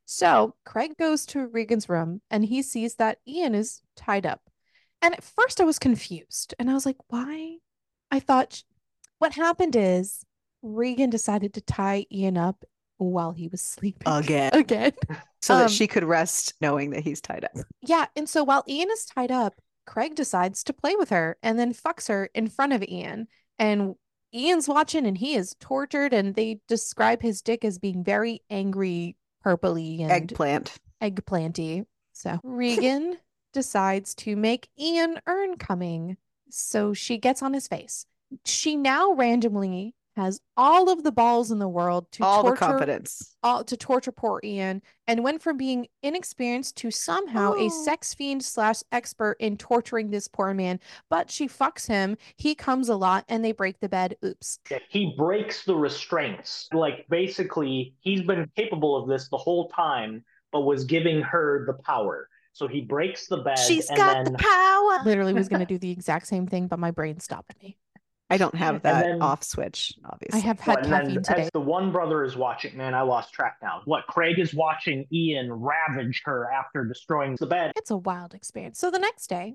So Craig goes to Regan's room and he sees that Ian is tied up. And at first I was confused and I was like, why? I thought what happened is Regan decided to tie Ian up while he was sleeping. Again. Again. So that Um, she could rest knowing that he's tied up. Yeah. And so while Ian is tied up, Craig decides to play with her and then fucks her in front of Ian. And Ian's watching and he is tortured. And they describe his dick as being very angry, purpley, and Eggplant. eggplanty. So Regan decides to make Ian earn coming. So she gets on his face. She now randomly has all of the balls in the world to All the torture confidence. all to torture poor Ian and went from being inexperienced to somehow a Oh. sex fiend slash expert in torturing this poor man. But she fucks him. He comes a lot and they break the bed. Oops. Yeah, he breaks the restraints. Like, basically, he's been capable of this the whole time, but was giving her the power. So he breaks the bed. She's and got then, the power. Literally was going to do the exact same thing, but my brain stopped me. I don't have And that then- off switch, obviously. I have Well, had and then caffeine today. as the one brother is watching, man, I lost track now. What, Craig is watching Ian ravage her after destroying the bed. It's a wild experience. So the next day,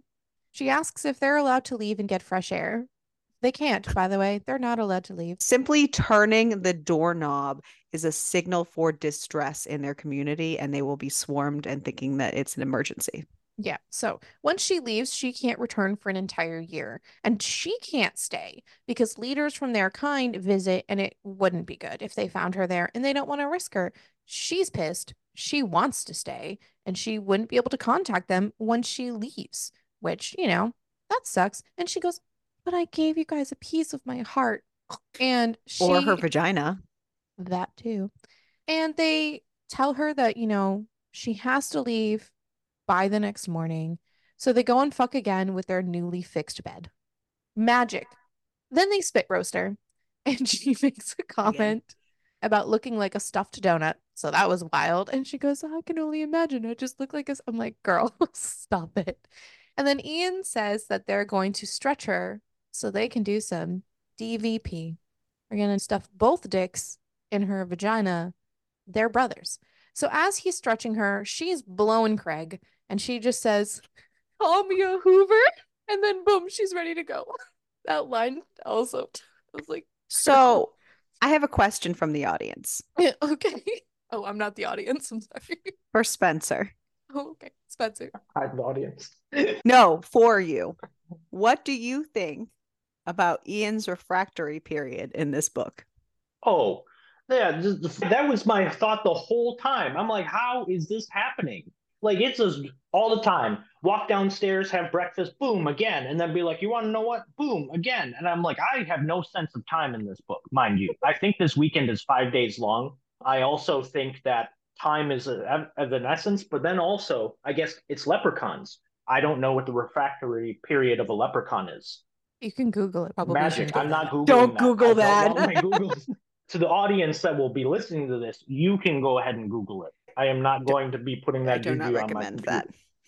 She asks if they're allowed to leave and get fresh air. They can't, by the way. They're not allowed to leave. Simply turning the doorknob is a signal for distress in their community, and they will be swarmed and thinking that it's an emergency. Yeah. So once she leaves, she can't return for an entire year. And she can't stay because leaders from their kind visit, and it wouldn't be good if they found her there and they don't want to risk her. She's pissed. She wants to stay, and she wouldn't be able to contact them when she leaves, which, you know, that sucks. And she goes, but I gave you guys a piece of my heart. And she, Or her vagina. that too. And they tell her that, you know, she has to leave by the next morning. So they go and fuck again with their newly fixed bed. Magic. Then they spit roast her. And she makes a comment again about looking like a stuffed donut. So that was wild. And she goes, I can only imagine. I just look like a. I'm like, girl, stop it. And then Ian says that they're going to stretch her so they can do some D V P. We're going to stuff both dicks in her vagina. They're brothers. So as he's stretching her, she's blowing Craig. And she just says, call me a Hoover. And then boom, she's ready to go. That line also, I was like, so I have a question from the audience. Yeah, okay. Oh, I'm not the audience. I'm sorry. For Spencer. Oh, okay. Spencer. I'm the audience. No, for you. What do you think about Ian's refractory period in this book? Oh, yeah, that was my thought the whole time. I'm like, how is this happening? Like, it's just all the time. Walk downstairs, have breakfast, boom, again. And then be like, you want to know what? Boom, again. And I'm like, I have no sense of time in this book, mind you. I think this weekend is five days long. I also think that time is a, of an essence, but then also, I guess it's leprechauns. I don't know what the refractory period of a leprechaun is. You can Google it. Probably Magic. I'm not Googling Don't that. Google I that. Google. To the audience that will be listening to this, you can go ahead and Google it. I am not going to be putting that. I do not recommend that.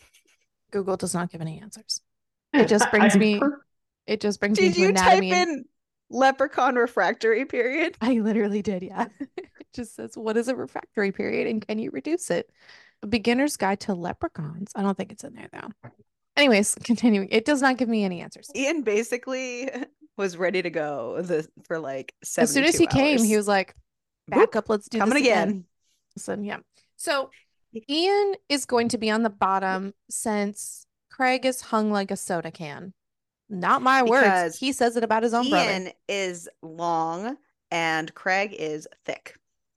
Google does not give any answers. It just brings me. Per- it just brings did me to you anatomy. Type in leprechaun refractory period? I literally did. Yeah. It just says, what is a refractory period and can you reduce it? A beginner's guide to leprechauns. I don't think it's in there though. Anyways, continuing. It does not give me any answers. Ian basically was ready to go the, for like seventy-two As soon as he hours. came, he was like, back Boop, up, let's do coming this again. again. So, yeah. So Ian is going to be on the bottom since Craig is hung like a soda can. Not my because words. He says it about his own Ian brother. Ian is long and Craig is thick.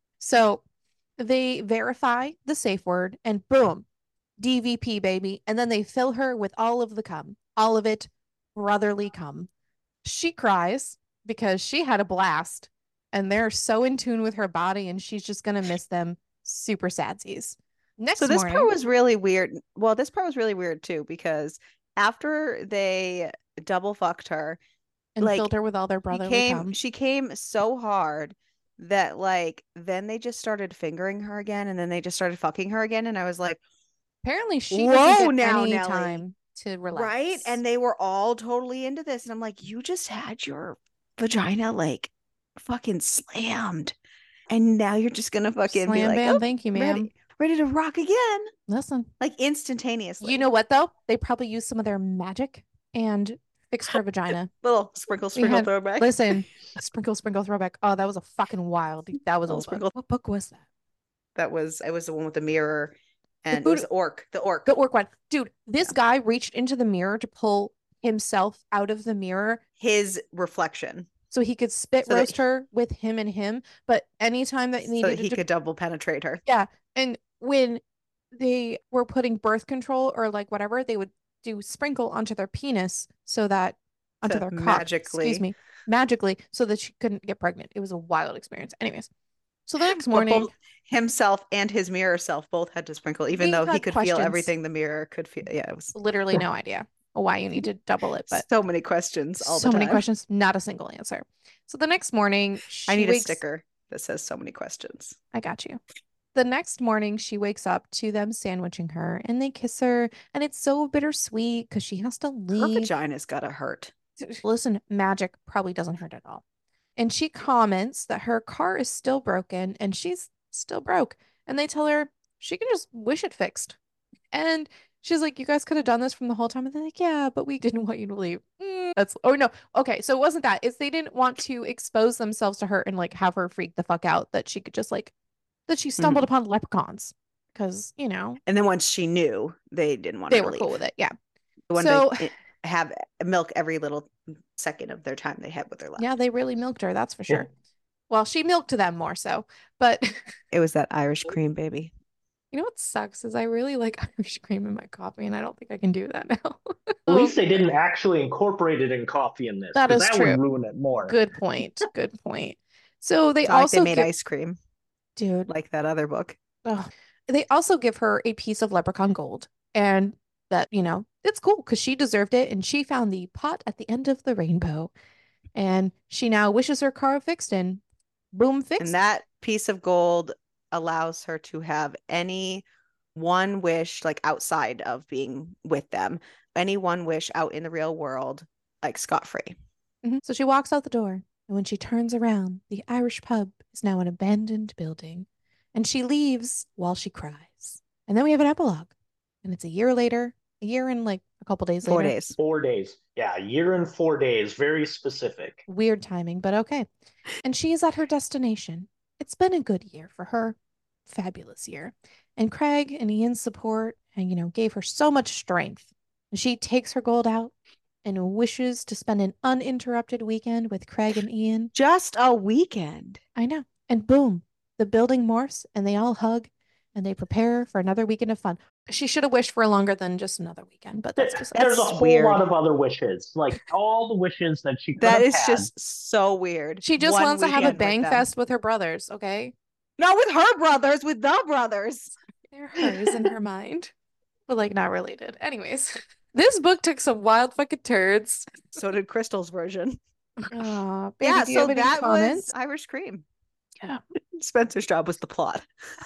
So they verify the safe word and boom, D V P, baby. And then they fill her with all of the cum. All of it, brotherly cum. She cries because she had a blast and they're so in tune with her body and she's just going to miss them. Super sadsies. Next so this morning, part was really weird. Well, this part was really weird too because after they double fucked her and like, filled her with all their brotherly she came, cum. She came so hard that like then they just started fingering her again and then they just started fucking her again and I was like, apparently she whoa, doesn't get now any Nelly. time to relax. Right? And they were all totally into this and I'm like, you just had your vagina like fucking slammed and now you're just gonna fucking Slam be like, bam, oh, thank you, ma'am. Ready, ready to rock again. Listen, like instantaneously. You know what though? They probably used some of their magic and fixed her vagina. Little sprinkle, sprinkle had, throwback. Listen, sprinkle, sprinkle throwback. Oh, that was a fucking wild. That was a sprinkle. What book was that? That was it was the one with the mirror and the it was the orc. The orc. The orc one. Dude, this yeah. guy reached into the mirror to pull himself out of the mirror. His reflection. So he could spit so roast he, her with him and him. But anytime that he needed so that he to, could double penetrate her. Yeah. And when they were putting birth control or like whatever, they would do sprinkle onto their penis so that onto their cock, magically excuse me magically so that she couldn't get pregnant. It was a wild experience. Anyways, so the next morning both himself and his mirror self both had to sprinkle even though he could questions. feel everything the mirror could feel. Yeah, it was literally no idea why you need to double it, but so many questions all so the time. many questions, not a single answer. So the next morning she I need wakes... a sticker that says so many questions. I got you. The next morning, she wakes up to them sandwiching her and they kiss her. And it's so bittersweet because she has to leave. Her vagina's gotta hurt. Listen, magic probably doesn't hurt at all. And she comments that her car is still broken and she's still broke. And they tell her she can just wish it fixed. And She's like, you guys could have done this from the whole time. And they're like, yeah, but we didn't want you to leave. Mm, that's, oh no. Okay. So it wasn't that. It's they didn't want to expose themselves to her and like have her freak the fuck out that she could just like, that she stumbled Mhm. upon leprechauns. Cause, you know, And then once she knew, they didn't want they her to were leave. cool with it. Yeah. They wanted So, to i- have milk every little second of their time they had with her left. yeah, they really milked her. That's for Yeah. sure. Well, she milked them more so. But It was that Irish cream, baby. you know what sucks is I really like Irish cream in my coffee, and I don't think I can do that now. At least they Oh, didn't actually incorporate it in coffee in this, that because is that true. would ruin it more. Good point. Good point. So they It's not like they also made give, ice cream dude, like that other book. ugh. They also give her a piece of leprechaun gold. And that, you know, it's cool because she deserved it. And she found the pot at the end of the rainbow. And she now wishes her car fixed and boom, And fixed. that piece of gold allows her to have any one wish, like outside of being with them, any one wish out in the real world, like scot free. Mhm. So she walks out the door. And when she turns around, the Irish pub is now an abandoned building. And she leaves while she cries. And then we have an epilogue. And it's a year later, a year and like a couple days Four later. days. Four days. Yeah, a year and four days. Very specific. Weird timing, but okay. And she is at her destination. It's been a good year for her. Fabulous year. And Craig and Ian's support and, you know, gave her so much strength. And she takes her gold out and wishes to spend an uninterrupted weekend with Craig and Ian. Just a weekend. I know. And boom, the building morphs and they all hug and they prepare for another weekend of fun. She should have wished for longer than just another weekend, but that's just There's a That's whole weird. lot of other wishes. Like all the wishes that she could That have is had. just so weird. she just One wants to have a weekend with bang them. fest with her brothers, okay? Not with her brothers, with the brothers. They're hers in her mind, but like not related. Anyways, this book took some wild fucking turds. So did Crystal's version. Aw, baby, Yeah, do you so have any that comments? was Irish Cream. Yeah. Spencer's job was the plot.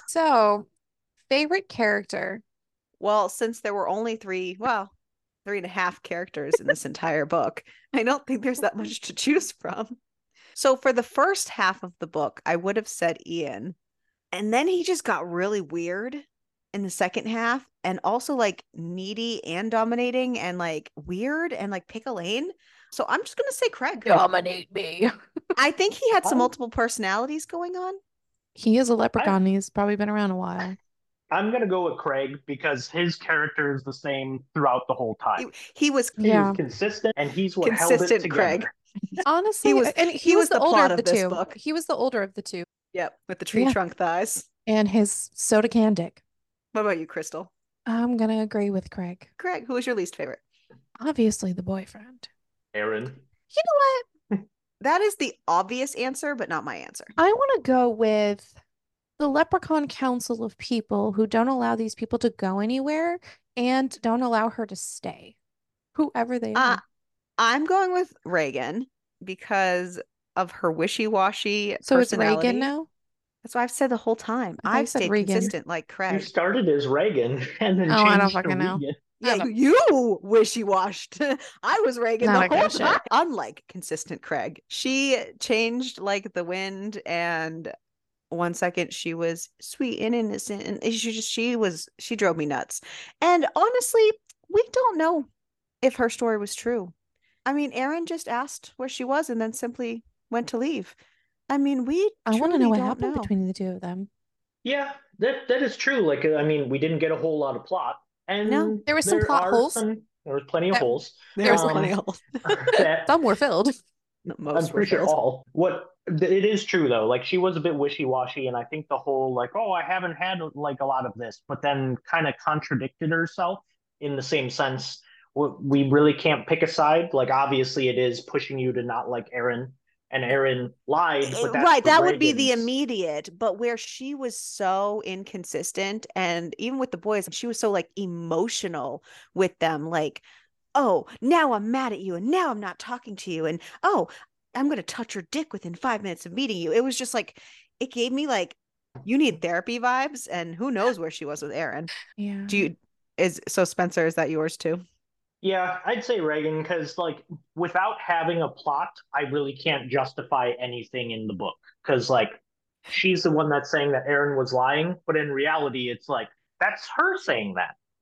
So, favorite character? Well, since there were only three, well, three and a half characters in this entire book, I don't think there's that much to choose from. So for the first half of the book, I would have said Ian. And then he just got really weird in the second half and also like needy and dominating and like weird and like pick a lane. So I'm just going to say Craig. Dominate me. I think he had some Oh. multiple personalities going on. He is a leprechaun. He's probably been around a while. I'm gonna go with Craig because his character is the same throughout the whole time. He, he was He Yeah. was consistent, and he's what held it consistent together. Craig. Honestly, He was- and he, he was, was the, the older plot of the of this two. book. He was the older of the two. Yep, with the tree Yeah. trunk thighs. And his soda can dick. What about you, Crystal? I'm gonna agree with Craig. Craig, who was your least favorite? Obviously, the boyfriend. Aaron. You know what? That is the obvious answer, but not my answer. I want to go with the Leprechaun Council of people who don't allow these people to go anywhere and don't allow her to stay, whoever they Uh, are. I'm going with Reagan because of her wishy-washy So it's personality. Reagan now? That's what I've said the whole time. I thought you I've said stayed Regan. consistent like You Craig. started as Reagan and then Oh, I don't changed to fucking know. Regan. Yeah, don't- you wishy-washed. I was Reagan Not the a good whole shit. time. Unlike consistent Craig, she changed like the wind, and one second she was sweet and innocent, and she just she was she drove me nuts. And honestly, we don't know if her story was true. I mean, Aaron just asked where she was and then simply went to leave. I mean, we I want to truly know what don't happened know. between the two of them. Yeah, that that is true. Like, I mean, we didn't get a whole lot of plot, and No. There was some plot are holes. Some, there was plenty of That- holes. There's Um, plenty of holes. that Some were filled. Most I'm were pretty sure filled. all. What it is true though, like she was a bit wishy-washy, and I think the whole like, oh, I haven't had like a lot of this, but then kind of contradicted herself in the same sense. We we really can't pick a side. Like obviously, it is pushing you to not like Aaron, and Aaron lied, but that's Right, for that would be the Reagan's- immediate, but where she was so inconsistent, and even with the boys, she was so like emotional with them, like, oh, now I'm mad at you, and now I'm not talking to you, and oh, I'm gonna touch your dick within five minutes of meeting you. It was just like, it gave me like, you need therapy vibes, and who knows where she was with Aaron. Yeah. Do you is so Spencer, is that yours too? Yeah, I'd say Reagan because, like, without having a plot, I really can't justify anything in the book. Because, like, she's the one that's saying that Aaron was lying, but in reality, it's like that's her saying that.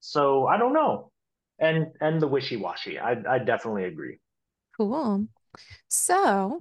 So I don't know. And and the wishy-washy. I I definitely agree. Cool. So,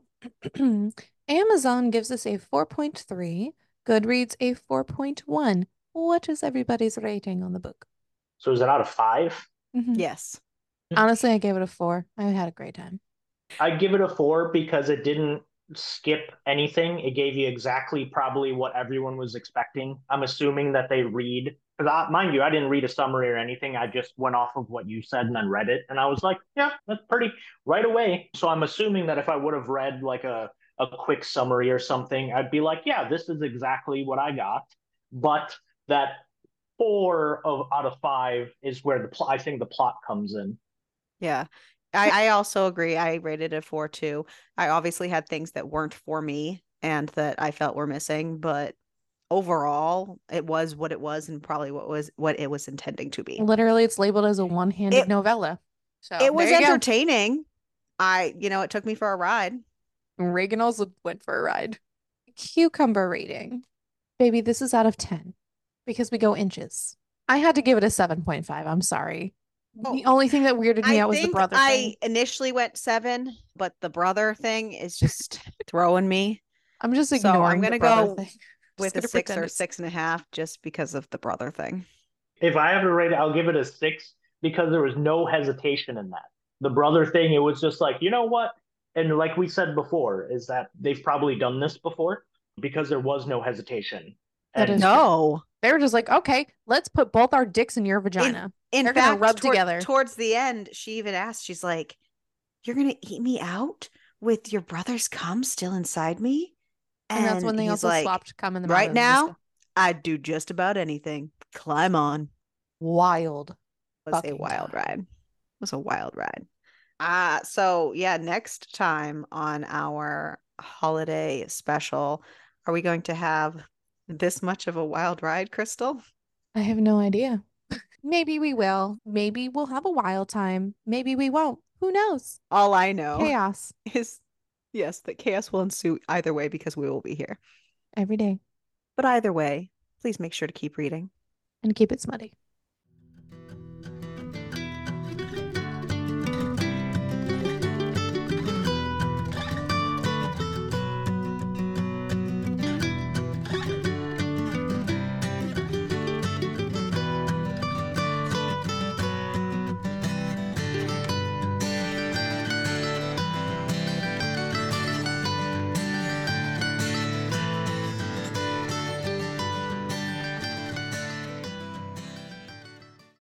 Amazon gives us a four point three, Goodreads a four point one. What is everybody's rating on the book? So is it out of five? Mhm. Yes. Honestly, I gave it a four. I had a great time. I give it a four because it didn't skip anything. It gave you exactly probably what everyone was expecting. I'm assuming that they read, because mind you, I didn't read a summary or anything. I just went off of what you said and then read it. And I was like, yeah, that's pretty right away. So I'm assuming that if I would have read like a, a quick summary or something, I'd be like, yeah, this is exactly what I got. But that four of out of five is where the plot, I think the plot comes in. Yeah. I, I also agree. I rated it a four too. I obviously had things that weren't for me and that I felt were missing, but overall it was what it was and probably what was what it was intending to be. Literally, it's labeled as a one-handed It novella. So it was there you go. entertaining. I, you know, it took me for a ride. Reagan also went for a ride. Cucumber rating. Baby, this is out of ten because we go inches. I had to give it a seven point five. I'm sorry. The Oh, only thing that weirded me I out was the think brother I thing. initially went seven, but the brother thing is just throwing me. I'm just So I'm ignoring the gonna brother go thing. Just with a gonna six pretend or it's six and a half just because of the brother thing. If I have to rate it, I'll give it a six because there was no hesitation in that. The brother thing, it was just like, you know what? And like we said before, is that they've probably done this before because there was no hesitation. that is And true. No. They were just like, okay, let's put both our dicks in your In vagina. in They're gonna fact, rub toward, together. towards the end, she even asked, she's like, "You're gonna eat me out with your brother's cum still inside me?" And that's And when they he's also like, swapped cum in the mouth "Right of Visca. now, I'd do just about anything. Climb on." Wild It was a fucking wild time. ride. It was a wild ride. Uh, so yeah, next time on our holiday special, are we going to have this much of a wild ride, Crystal? I have no idea. Maybe we will. Maybe we'll have a wild time. Maybe we won't. Who knows? All I know Chaos is, yes, that chaos will ensue either way because we will be here. every day But either way, please make sure to keep reading. and keep it smutty.